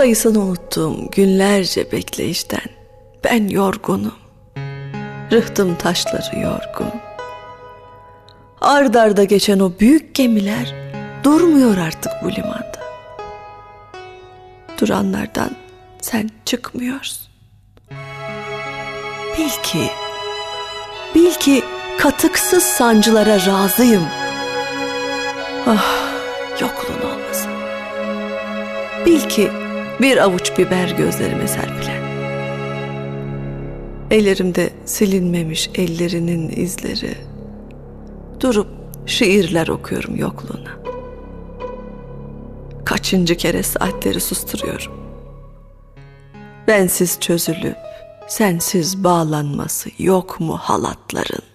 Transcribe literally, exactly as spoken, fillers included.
Sayısını unuttuğum günlerce bekleyişten ben yorgunum. Rıhtım taşları yorgun. Ard arda geçen o büyük gemiler durmuyor artık bu limanda. Duranlardan sen çıkmıyorsun. Bil ki, bil ki katıksız sancılara razıyım. Ah, yokluğun olmasa. Bil ki bir avuç biber gözlerime serpilen. Ellerimde silinmemiş ellerinin izleri. Durup şiirler okuyorum yokluğuna. Kaçıncı kere saatleri susturuyorum. Bensiz çözülüp sensiz bağlanması yok mu halatların?